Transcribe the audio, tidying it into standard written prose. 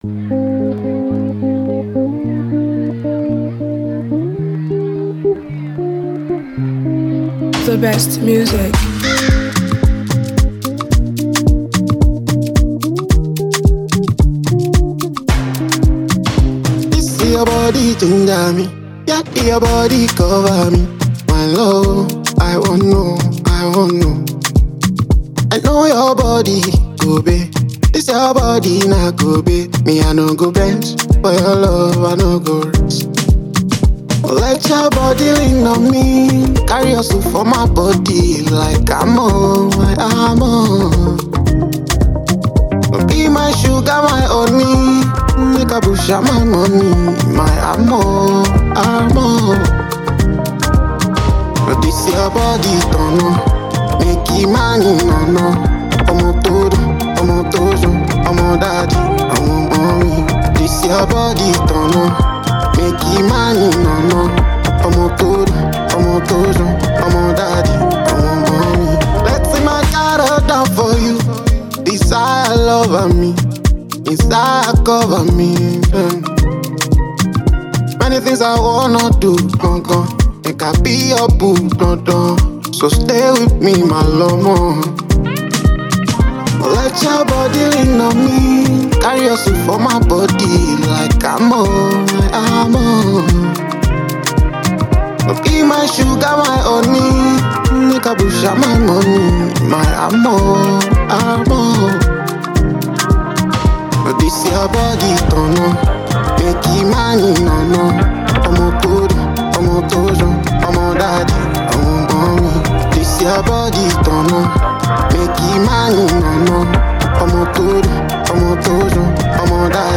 The best music. See your body ginger me, yeah, your body cover me. My love, I want know, I want know. I know your body go be, this your body not go be. Me I no go bench, for your love I no go rest. Let your body lean on me, carry yourself for my body like I'm on, I'm on. Be my sugar, my honey, make a push out my money, my amor, amor. But this your body, don't know, make it money, no, no. Omo todo, omo tojo, omo daddy, omo mommy. This your body, don't know, make it money, no, no. Omo todo, omo tojo, omo daddy, omo mommy. Let's see my car down for you. Desire love on me, inside cover me. Many things I wanna do, gon'. Make I be your boo, don't. So stay with me, my love. Let your body lean on me, carry yourself for my body like I'm on, I'm on. Be my sugar, my honey, make a push out my money, my amor, amor. But this your body, don't know, make it money, no, no. Omo todo, omo tojo, omo daddy, omo mommy. This your body, don't know, make it money, no, no. Omo todo, omo tojo, omo daddy.